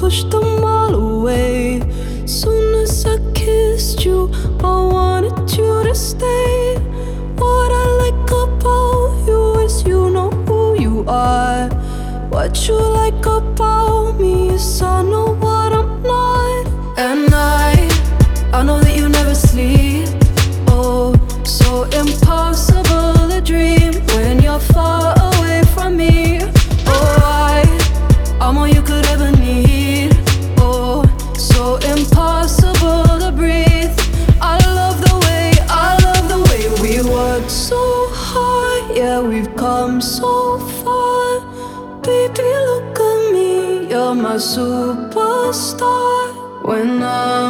pushed them all away. Soon as I kissed you, I wanted you to stay. What I like about you is you know who you are. What you like about me is I know what I'm not. And I know that you never sleep. Oh, so impossible to dream when you're far away from me. Oh, I'm all you could ever need. Oh, so impossible to breathe. I love the way we work so hard. Yeah, we've come so far. Baby, look at me, you're my superstar. When I'm